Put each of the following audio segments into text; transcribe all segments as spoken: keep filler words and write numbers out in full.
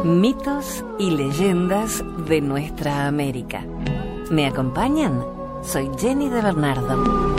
Mitos y leyendas de nuestra América. ¿Me acompañan? Soy Jenny de Bernardo.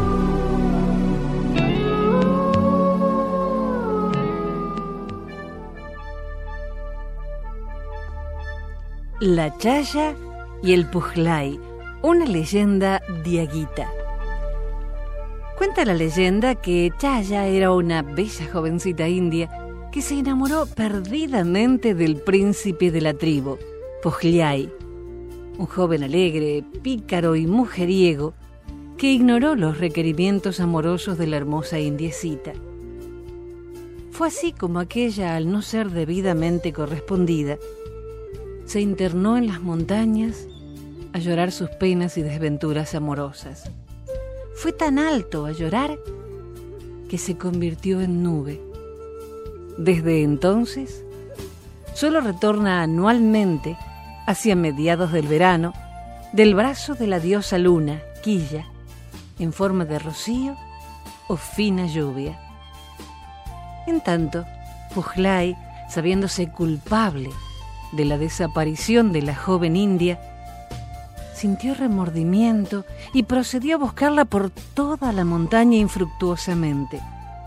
La Chaya y el Pujlay, una leyenda diaguita. Cuenta la leyenda que Chaya era una bella jovencita india que se enamoró perdidamente del príncipe de la tribu, Pujlay, un joven alegre, pícaro y mujeriego que ignoró los requerimientos amorosos de la hermosa indiecita. Fue así como aquella, al no ser debidamente correspondida, se internó en las montañas a llorar sus penas y desventuras amorosas. Fue tan alto a llorar que se convirtió en nube. Desde entonces, solo retorna anualmente, hacia mediados del verano, del brazo de la diosa luna, Quilla, en forma de rocío o fina lluvia. En tanto, Pujlay, sabiéndose culpable de la desaparición de la joven india, sintió remordimiento y procedió a buscarla por toda la montaña infructuosamente.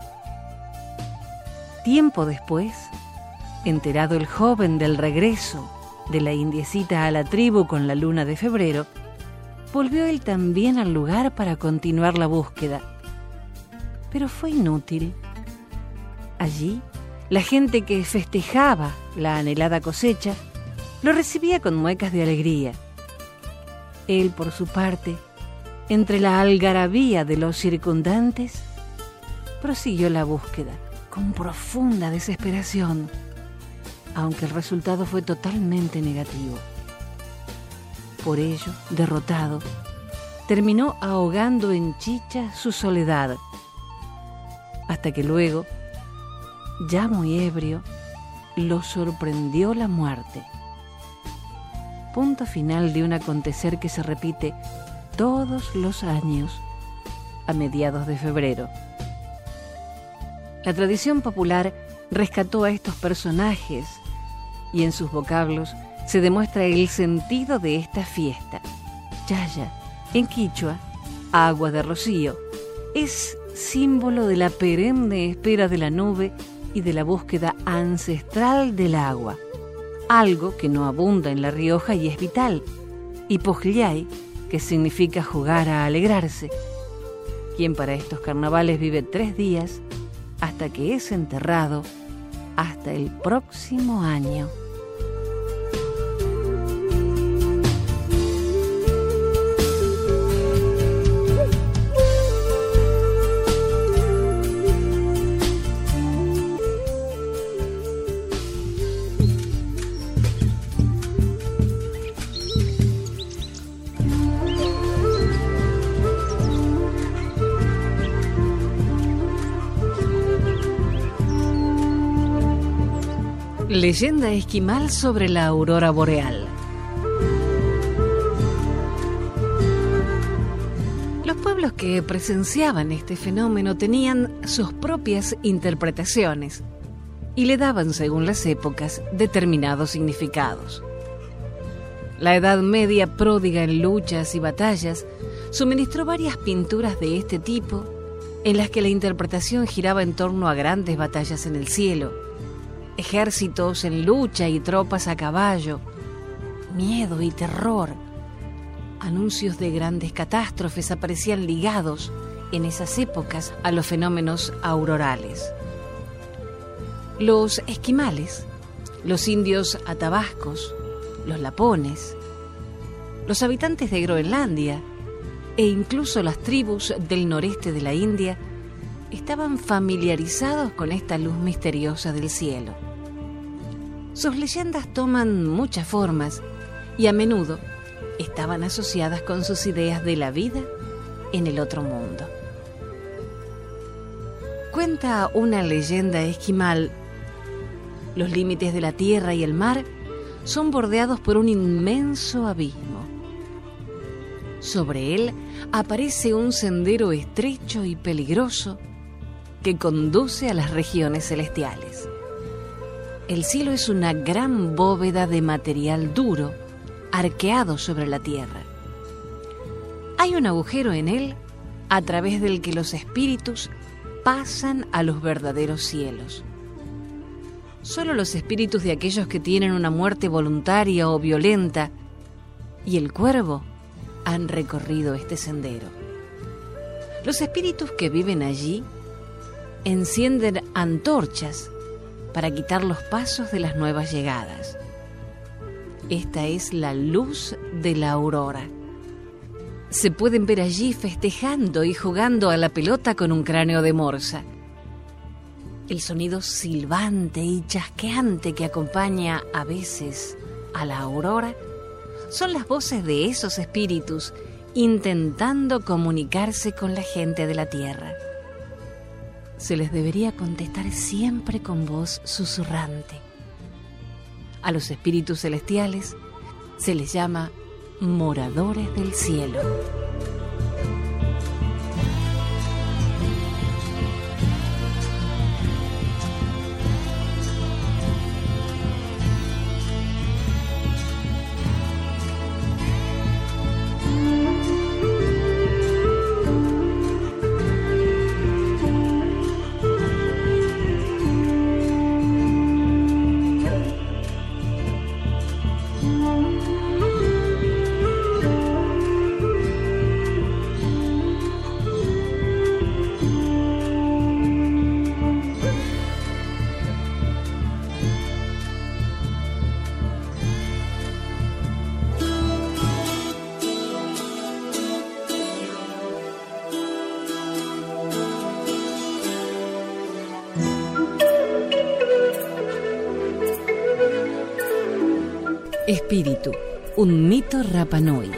Tiempo después, enterado el joven del regreso de la indiecita a la tribu con la luna de febrero, volvió él también al lugar para continuar la búsqueda. Pero fue inútil. Allí, la gente que festejaba la anhelada cosecha lo recibía con muecas de alegría. Él, por su parte, entre la algarabía de los circundantes, prosiguió la búsqueda con profunda desesperación, aunque el resultado fue totalmente negativo. Por ello, derrotado, terminó ahogando en chicha su soledad, hasta que luego, ya muy ebrio, lo sorprendió la muerte. Punto final de un acontecer que se repite todos los años a mediados de febrero. La tradición popular rescató a estos personajes y en sus vocablos se demuestra el sentido de esta fiesta. Chaya, en quichua, agua de rocío, es símbolo de la perenne espera de la nube y de la búsqueda ancestral del agua, algo que no abunda en La Rioja y es vital, y Pujlay, que significa jugar a alegrarse, quien para estos carnavales vive tres días hasta que es enterrado hasta el próximo año. Leyenda esquimal sobre la aurora boreal. Los pueblos que presenciaban este fenómeno tenían sus propias interpretaciones y le daban, según las épocas, determinados significados. La Edad Media, pródiga en luchas y batallas, suministró varias pinturas de este tipo en las que la interpretación giraba en torno a grandes batallas en el cielo, ejércitos en lucha y tropas a caballo, miedo y terror. Anuncios de grandes catástrofes aparecían ligados en esas épocas a los fenómenos aurorales. Los esquimales, los indios atabascos, los lapones, los habitantes de Groenlandia e incluso las tribus del noreste de la India estaban familiarizados con esta luz misteriosa del cielo. Sus leyendas toman muchas formas y a menudo estaban asociadas con sus ideas de la vida en el otro mundo. Cuenta una leyenda esquimal: los límites de la tierra y el mar son bordeados por un inmenso abismo. Sobre él aparece un sendero estrecho y peligroso que conduce a las regiones celestiales. el cielo es una gran bóveda de material duro, arqueado sobre la tierra. Hay un agujero en él a través del que los espíritus pasan a los verdaderos cielos. Solo los espíritus de aquellos que tienen una muerte voluntaria o violenta y el cuervo han recorrido este sendero. Los espíritus que viven allí encienden antorchas para quitar los pasos de las nuevas llegadas. Esta es la luz de la aurora. Se pueden ver allí festejando y jugando a la pelota con un cráneo de morsa. El sonido silbante y chasqueante que acompaña a veces a la aurora son las voces de esos espíritus intentando comunicarse con la gente de la tierra. Se les debería contestar siempre con voz susurrante. A los espíritus celestiales se les llama moradores del cielo. Espíritu, un mito Rapa Nui.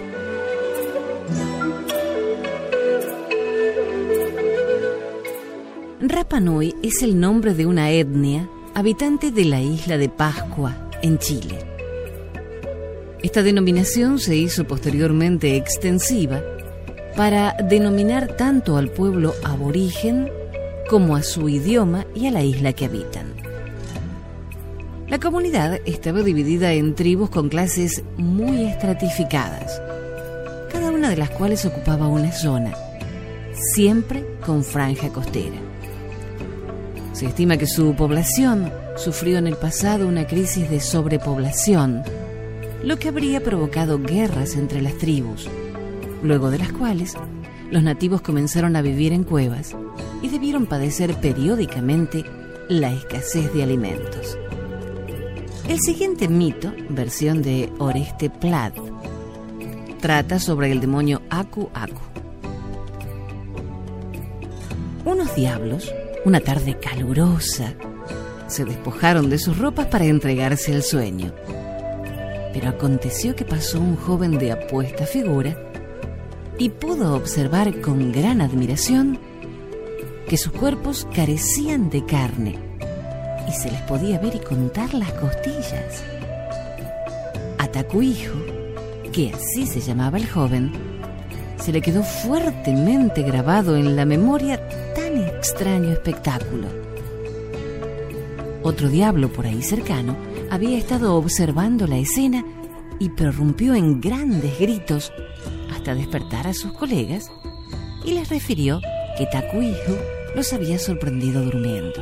Rapa Nui es el nombre de una etnia habitante de la isla de Pascua, en Chile. Esta denominación se hizo posteriormente extensiva para denominar tanto al pueblo aborigen como a su idioma y a la isla que habitan. La comunidad estaba dividida en tribus con clases muy estratificadas, cada una de las cuales ocupaba una zona, siempre con franja costera. Se estima que su población sufrió en el pasado una crisis de sobrepoblación, lo que habría provocado guerras entre las tribus, luego de las cuales los nativos comenzaron a vivir en cuevas y debieron padecer periódicamente la escasez de alimentos. El siguiente mito, versión de Oreste Plat, trata sobre el demonio Aku Aku. Unos diablos, una tarde calurosa, se despojaron de sus ropas para entregarse al sueño. Pero aconteció que pasó un joven de apuesta figura y pudo observar con gran admiración que sus cuerpos carecían de carne y se les podía ver y contar las costillas. A Takuijo, que así se llamaba el joven, se le quedó fuertemente grabado en la memoria tan extraño espectáculo. Otro diablo por ahí cercano había estado observando la escena y prorrumpió en grandes gritos hasta despertar a sus colegas y les refirió que Takuijo los había sorprendido durmiendo.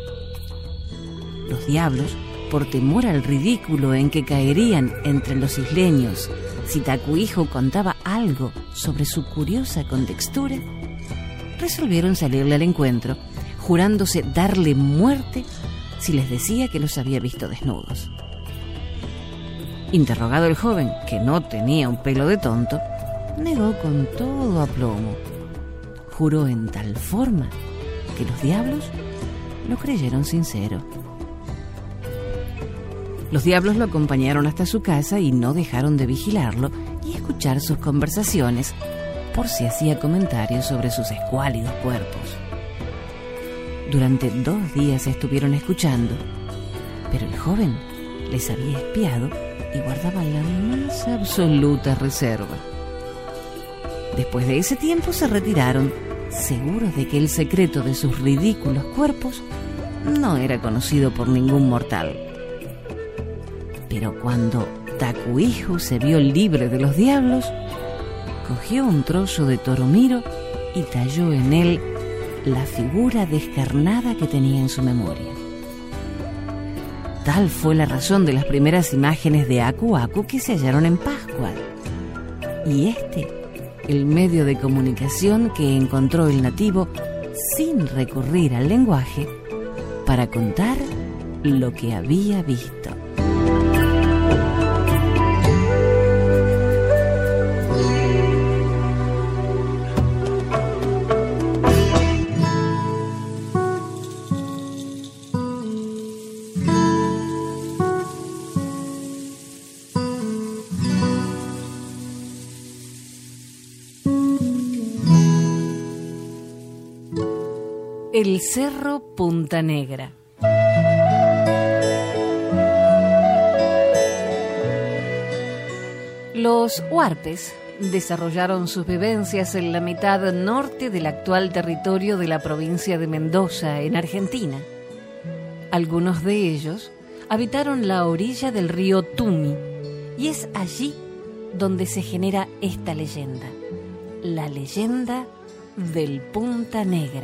Los diablos, por temor al ridículo en que caerían entre los isleños si Takuijo contaba algo sobre su curiosa contextura, resolvieron salirle al encuentro, jurándose darle muerte si les decía que los había visto desnudos. Interrogado el joven, que no tenía un pelo de tonto, negó con todo aplomo. Juró en tal forma que los diablos lo creyeron sincero. Los diablos lo acompañaron hasta su casa y no dejaron de vigilarlo y escuchar sus conversaciones por si hacía comentarios sobre sus escuálidos cuerpos. Durante dos días estuvieron escuchando, pero el joven les había espiado y guardaba la más absoluta reserva. Después de ese tiempo se retiraron, seguros de que el secreto de sus ridículos cuerpos no era conocido por ningún mortal. Pero cuando Tacuiju se vio libre de los diablos, cogió un trozo de toromiro y talló en él la figura descarnada que tenía en su memoria. Tal fue la razón de las primeras imágenes de Aku Aku que se hallaron en Pascual. Y este, el medio de comunicación que encontró el nativo sin recurrir al lenguaje para contar lo que había visto. El Cerro Punta Negra. Los huarpes desarrollaron sus vivencias en la mitad norte del actual territorio de la provincia de Mendoza, en Argentina. Algunos de ellos habitaron la orilla del río Tumi, y es allí donde se genera esta leyenda, la leyenda del Punta Negra.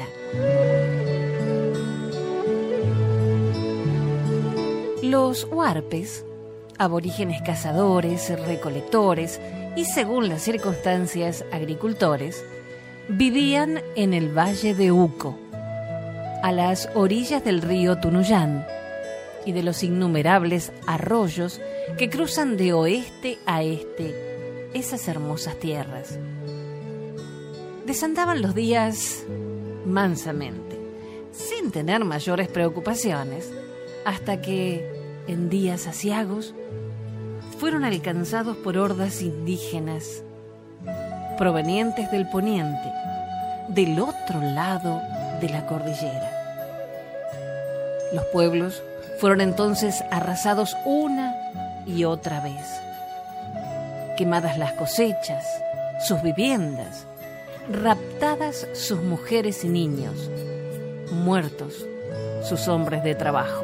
Los huarpes, aborígenes cazadores, recolectores y, según las circunstancias, agricultores, vivían en el valle de Uco, a las orillas del río Tunuyán y de los innumerables arroyos que cruzan de oeste a este esas hermosas tierras. Desandaban los días mansamente, sin tener mayores preocupaciones, hasta que, en días aciagos, fueron alcanzados por hordas indígenas provenientes del poniente, del otro lado de la cordillera. Los pueblos fueron entonces arrasados una y otra vez. Quemadas las cosechas, sus viviendas, raptadas sus mujeres y niños, muertos sus hombres de trabajo.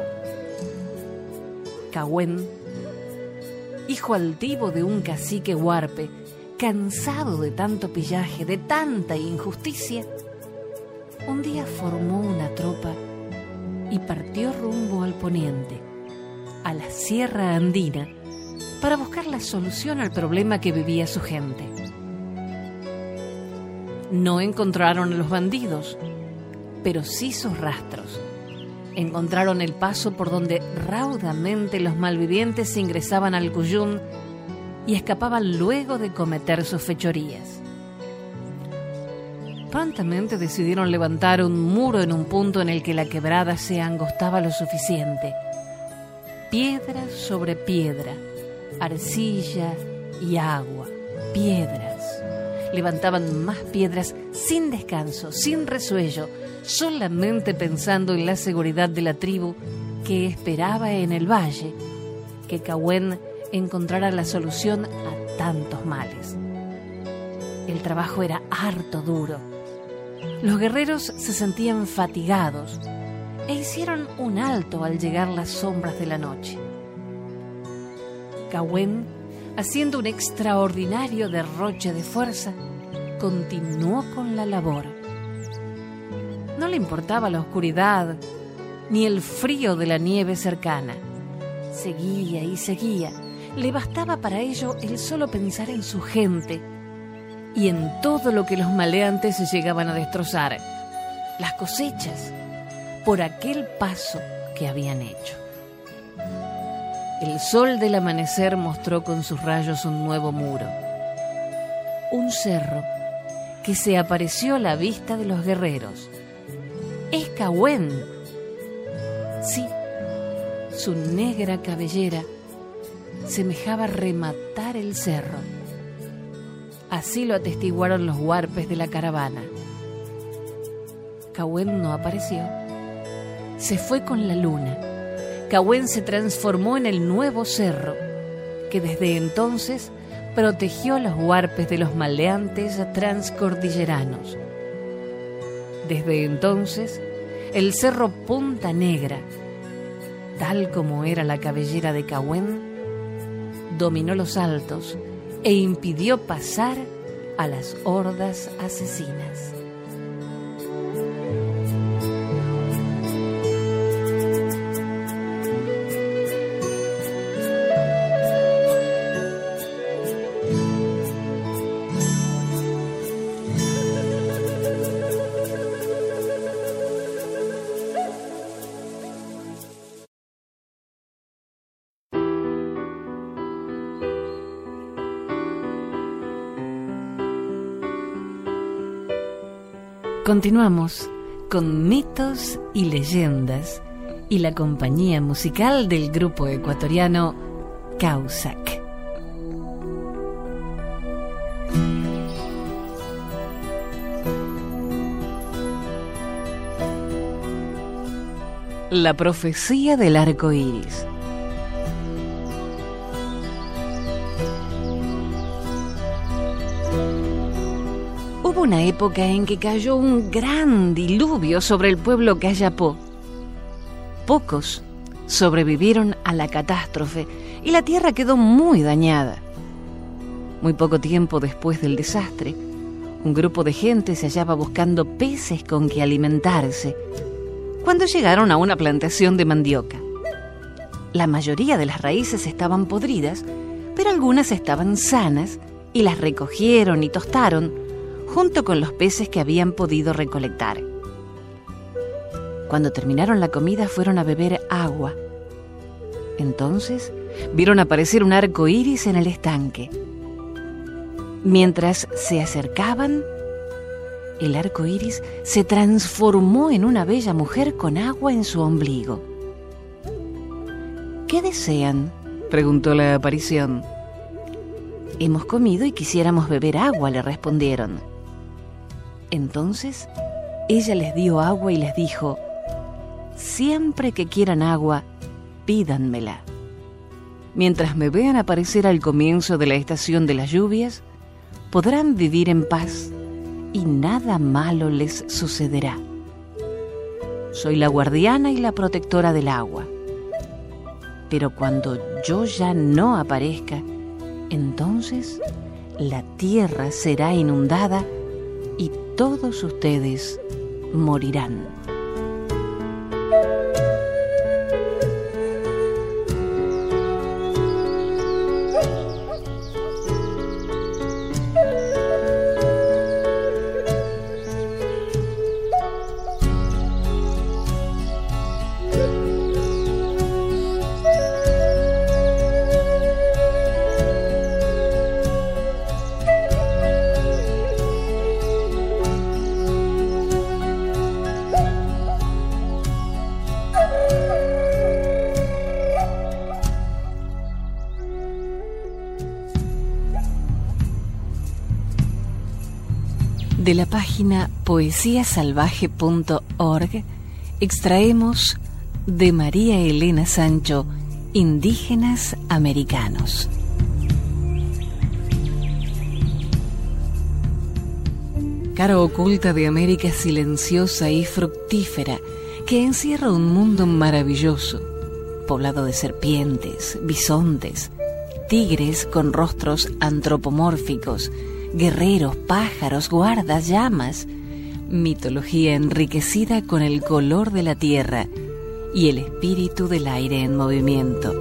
Cahuen, hijo altivo de un cacique huarpe, cansado de tanto pillaje, de tanta injusticia, un día formó una tropa y partió rumbo al poniente, a la Sierra Andina, para buscar la solución al problema que vivía su gente. No encontraron a los bandidos, pero sí sus rastros. Encontraron el paso por donde raudamente los malvivientes ingresaban al Cuyum y escapaban luego de cometer sus fechorías. Prontamente decidieron levantar un muro en un punto en el que la quebrada se angostaba lo suficiente. Piedra sobre piedra, arcilla y agua, piedras. Levantaban más piedras sin descanso, sin resuello, solamente pensando en la seguridad de la tribu que esperaba en el valle que Cahuen encontrara la solución a tantos males. El trabajo era harto duro. Los guerreros se sentían fatigados e hicieron un alto al llegar las sombras de la noche. Cahuen, haciendo un extraordinario derroche de fuerza, continuó con la labor. No le importaba la oscuridad ni el frío de la nieve cercana. Seguía y seguía. Le bastaba para ello el solo pensar en su gente y en todo lo que los maleantes llegaban a destrozar, las cosechas, por aquel paso que habían hecho. El sol del amanecer mostró con sus rayos un nuevo muro, un cerro que se apareció a la vista de los guerreros. ¡Es Cahuen! Sí, su negra cabellera semejaba rematar el cerro. Así lo atestiguaron los huarpes de la caravana. Cahuen no apareció. Se fue con la luna. Cahuen se transformó en el nuevo cerro, que desde entonces protegió a los huarpes de los maleantes transcordilleranos. Desde entonces, el cerro Punta Negra, tal como era la cabellera de Cahuen, dominó los altos e impidió pasar a las hordas asesinas. Continuamos con mitos y leyendas y la compañía musical del grupo ecuatoriano Causac. La profecía del arco iris. Hubo una época en que cayó un gran diluvio sobre el pueblo Cayapó. Pocos sobrevivieron a la catástrofe y la tierra quedó muy dañada. Muy poco tiempo después del desastre, un grupo de gente se hallaba buscando peces con que alimentarse cuando llegaron a una plantación de mandioca. La mayoría de las raíces estaban podridas, pero algunas estaban sanas y las recogieron y tostaron junto con los peces que habían podido recolectar. Cuando terminaron la comida fueron a beber agua. Entonces vieron aparecer un arco iris en el estanque. Mientras se acercaban, el arco iris se transformó en una bella mujer con agua en su ombligo. ¿Qué desean?, preguntó la aparición. Hemos comido y quisiéramos beber agua, le respondieron. Entonces ella les dio agua y les dijo: siempre que quieran agua, pídanmela. Mientras me vean aparecer al comienzo de la estación de las lluvias, podrán vivir en paz y nada malo les sucederá. Soy la guardiana y la protectora del agua. Pero cuando yo ya no aparezca, entonces la tierra será inundada y todos ustedes morirán. De la página poesía salvaje punto org extraemos de María Elena Sancho, Indígenas Americanos. Cara oculta de América silenciosa y fructífera que encierra un mundo maravilloso, poblado de serpientes, bisontes, tigres con rostros antropomórficos, guerreros, pájaros, guardas, llamas, mitología enriquecida con el color de la tierra y el espíritu del aire en movimiento.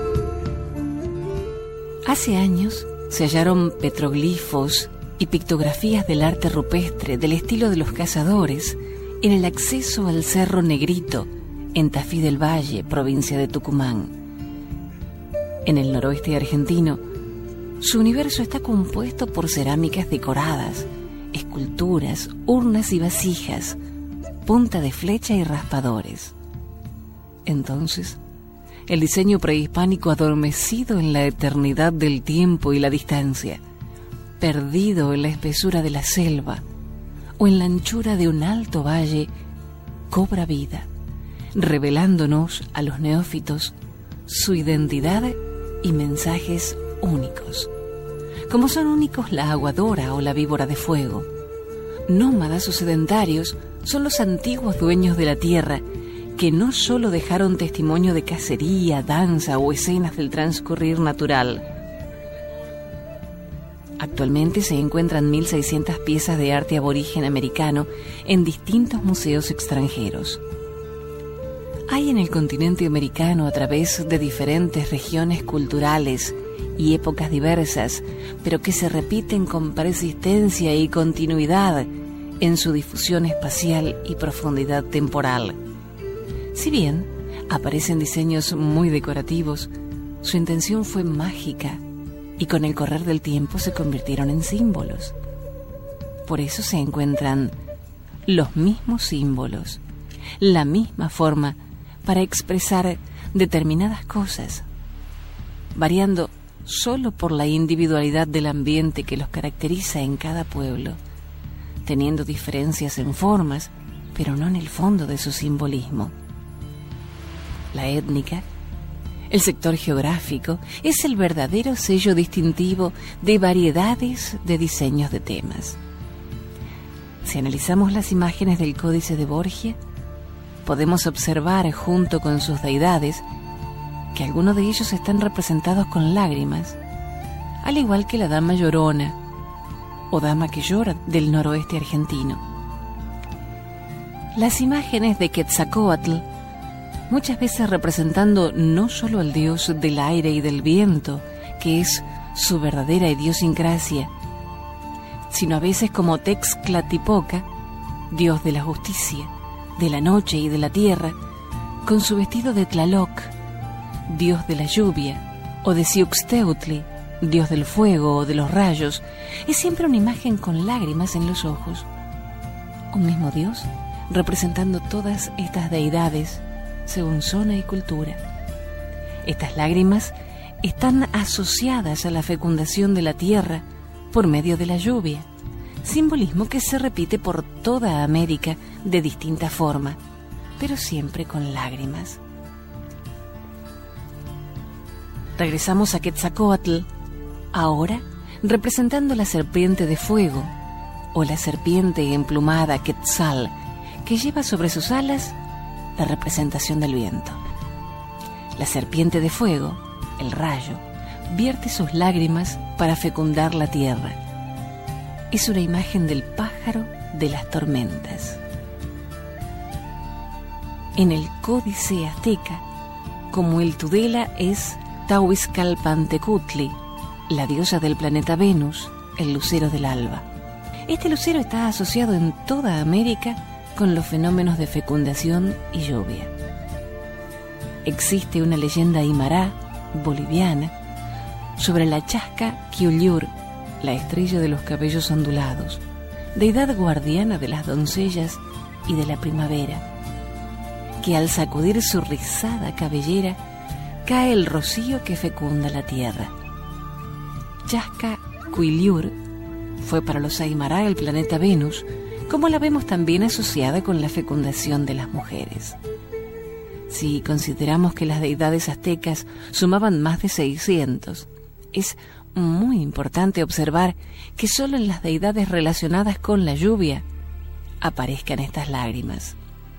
Hace años se hallaron petroglifos y pictografías del arte rupestre del estilo de los cazadores en el acceso al Cerro Negrito, en Tafí del Valle, provincia de Tucumán. En el noroeste argentino, su universo está compuesto por cerámicas decoradas, esculturas, urnas y vasijas, punta de flecha y raspadores. Entonces, el diseño prehispánico adormecido en la eternidad del tiempo y la distancia, perdido en la espesura de la selva o en la anchura de un alto valle, cobra vida, revelándonos a los neófitos su identidad y mensajes únicos, como son únicos la aguadora o la víbora de fuego. Nómadas o sedentarios son los antiguos dueños de la tierra que no solo dejaron testimonio de cacería, danza o escenas del transcurrir natural. Actualmente se encuentran mil seiscientas piezas de arte aborigen americano en distintos museos extranjeros. Hay en el continente americano, a través de diferentes regiones culturales y épocas diversas, pero que se repiten con persistencia y continuidad en su difusión espacial y profundidad temporal. Si bien aparecen diseños muy decorativos, su intención fue mágica y con el correr del tiempo se convirtieron en símbolos. Por eso se encuentran los mismos símbolos, la misma forma para expresar determinadas cosas, variando solo por la individualidad del ambiente que los caracteriza en cada pueblo, teniendo diferencias en formas, pero no en el fondo de su simbolismo. La étnica, el sector geográfico, es el verdadero sello distintivo de variedades de diseños de temas. Si analizamos las imágenes del Códice de Borgia, podemos observar, junto con sus deidades, que algunos de ellos están representados con lágrimas, al igual que la Dama Llorona o Dama que Llora del noroeste argentino. Las imágenes de Quetzalcóatl, muchas veces representando no solo al dios del aire y del viento, que es su verdadera idiosincrasia, sino a veces como Texclatipoca, dios de la justicia, de la noche y de la tierra, con su vestido de Tlaloc, dios de la lluvia, o de Siuxteotli, dios del fuego o de los rayos, es siempre una imagen con lágrimas en los ojos. Un mismo dios representando todas estas deidades según zona y cultura. Estas lágrimas están asociadas a la fecundación de la tierra por medio de la lluvia, simbolismo que se repite por toda América de distinta forma, pero siempre con lágrimas. Regresamos a Quetzalcóatl, ahora representando la serpiente de fuego, o la serpiente emplumada Quetzal, que lleva sobre sus alas la representación del viento. La serpiente de fuego, el rayo, vierte sus lágrimas para fecundar la tierra. Es una imagen del pájaro de las tormentas. En el Códice Azteca, como el Tudela es Tahuizcalpantecutli, la diosa del planeta Venus, el lucero del alba. Este lucero está asociado en toda América con los fenómenos de fecundación y lluvia. Existe una leyenda aymara, boliviana, sobre la Chasca Quiullur, la estrella de los cabellos ondulados, deidad guardiana de las doncellas y de la primavera, que al sacudir su rizada cabellera cae el rocío que fecunda la tierra. Chasca Quiullur fue para los aymara el planeta Venus, como la vemos también asociada con la fecundación de las mujeres. Si consideramos que las deidades aztecas sumaban más de seiscientos, es muy importante observar que solo en las deidades relacionadas con la lluvia aparezcan estas lágrimas.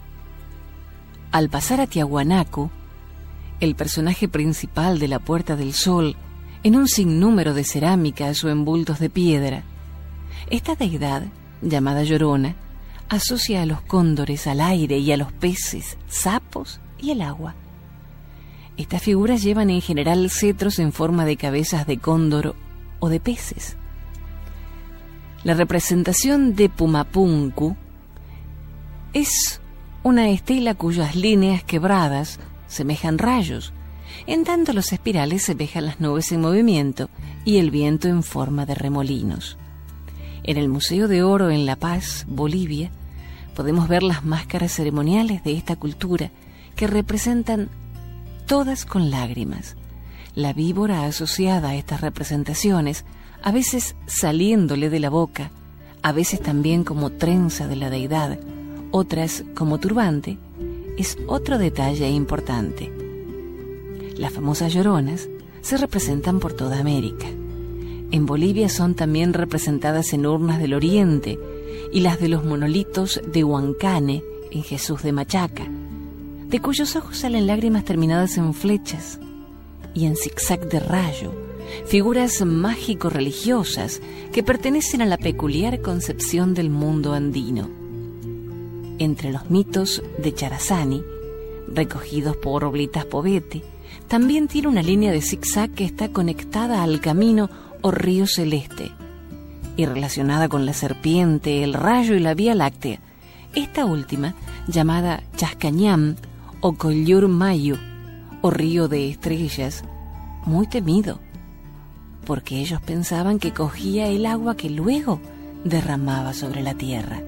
Al pasar a Tiahuanacu, el personaje principal de la Puerta del Sol, en un sinnúmero de cerámicas o envoltos de piedra, esta deidad, llamada Llorona, asocia a los cóndores, al aire y a los peces, sapos y el agua. Estas figuras llevan en general cetros en forma de cabezas de cóndor o de peces. La representación de Pumapunku es una estela cuyas líneas quebradas semejan rayos, en tanto los espirales semejan las nubes en movimiento y el viento en forma de remolinos. En el Museo de Oro en La Paz, Bolivia, podemos ver las máscaras ceremoniales de esta cultura que representan todas con lágrimas. La víbora asociada a estas representaciones, a veces saliéndole de la boca, a veces también como trenza de la deidad, otras como turbante, es otro detalle importante. Las famosas lloronas se representan por toda América. En Bolivia son también representadas en urnas del Oriente y las de los monolitos de Huancane en Jesús de Machaca, de cuyos ojos salen lágrimas terminadas en flechas y en zigzag de rayo, figuras mágico-religiosas que pertenecen a la peculiar concepción del mundo andino. Entre los mitos de Charazani, recogidos por Oblitas Povete, también tiene una línea de zigzag que está conectada al camino o río celeste y relacionada con la serpiente, el rayo y la Vía Láctea, esta última llamada Chascañam o Collur Mayu o río de estrellas, muy temido, porque ellos pensaban que cogía el agua que luego derramaba sobre la tierra.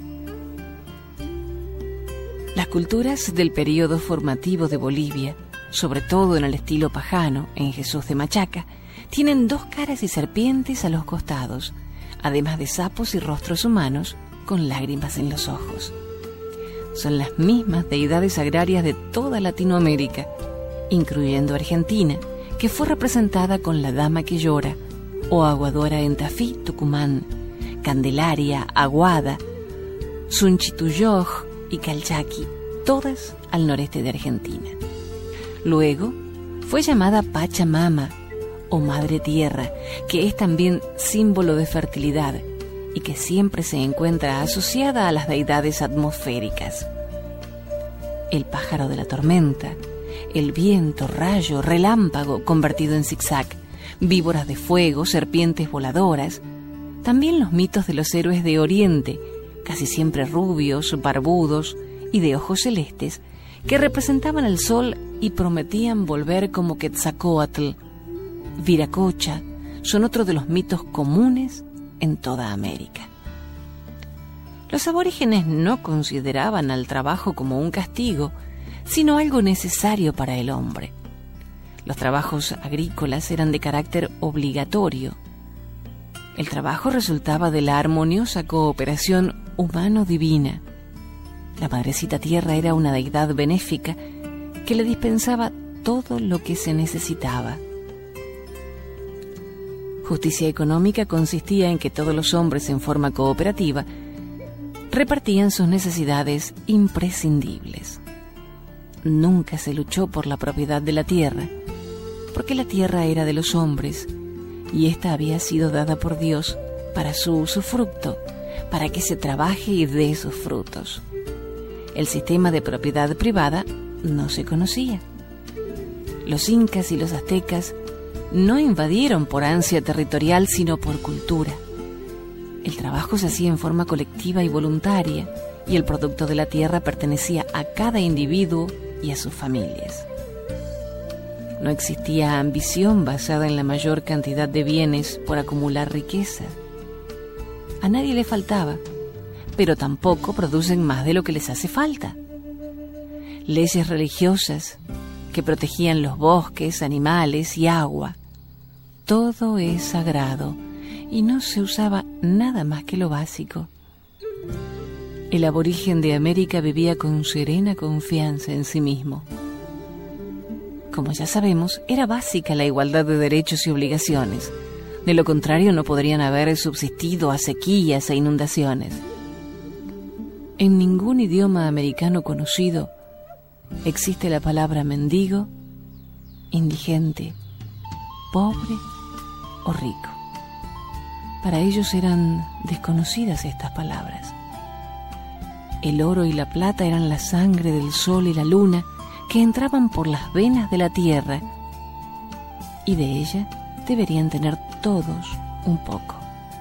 Las culturas del período formativo de Bolivia, sobre todo en el estilo pajano, en Jesús de Machaca, tienen dos caras y serpientes a los costados, además de sapos y rostros humanos con lágrimas en los ojos. Son las mismas deidades agrarias de toda Latinoamérica, incluyendo Argentina, que fue representada con la Dama que llora, o Aguadora en Tafí, Tucumán, Candelaria, Aguada, Sunchituyoj y Calchaqui, todas al noreste de Argentina. Luego fue llamada Pachamama, o Madre Tierra, que es también símbolo de fertilidad y que siempre se encuentra asociada a las deidades atmosféricas. El pájaro de la tormenta, el viento, rayo, relámpago convertido en zigzag, víboras de fuego, serpientes voladoras, también los mitos de los héroes de Oriente, casi siempre rubios, barbudos y de ojos celestes, que representaban al sol y prometían volver como Quetzalcóatl. Viracocha son otro de los mitos comunes en toda América. Los aborígenes no consideraban al trabajo como un castigo, sino algo necesario para el hombre. Los trabajos agrícolas eran de carácter obligatorio. El trabajo resultaba de la armoniosa cooperación humano-divina. La Madrecita Tierra era una deidad benéfica que le dispensaba todo lo que se necesitaba. Justicia económica consistía en que todos los hombres en forma cooperativa repartían sus necesidades imprescindibles. Nunca se luchó por la propiedad de la tierra, porque la tierra era de los hombres y ésta había sido dada por Dios para su usufructo, para que se trabaje y dé sus frutos. El sistema de propiedad privada no se conocía. Los incas y los aztecas no invadieron por ansia territorial, sino por cultura. El trabajo se hacía en forma colectiva y voluntaria, y el producto de la tierra pertenecía a cada individuo y a sus familias. No existía ambición basada en la mayor cantidad de bienes por acumular riqueza. A nadie le faltaba, pero tampoco producen más de lo que les hace falta. Leyes religiosas que protegían los bosques, animales y agua. Todo es sagrado y no se usaba nada más que lo básico. El aborigen de América vivía con serena confianza en sí mismo. Como ya sabemos, era básica la igualdad de derechos y obligaciones. De lo contrario, no podrían haber subsistido a sequías e inundaciones. En ningún idioma americano conocido existe la palabra mendigo, indigente, pobre o rico. Para ellos eran desconocidas estas palabras. El oro y la plata eran la sangre del sol y la luna que entraban por las venas de la tierra, y de ella deberían tener todos un poco.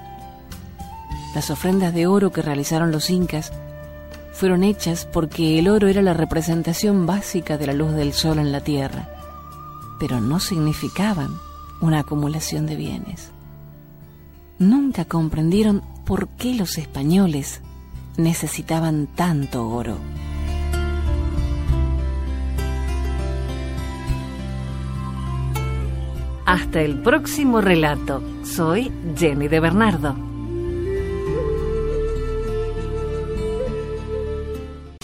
Las ofrendas de oro que realizaron los incas fueron hechas porque el oro era la representación básica de la luz del sol en la tierra, pero no significaban una acumulación de bienes. Nunca comprendieron por qué los españoles necesitaban tanto oro. Hasta el próximo relato. Soy Jenny de Bernardo.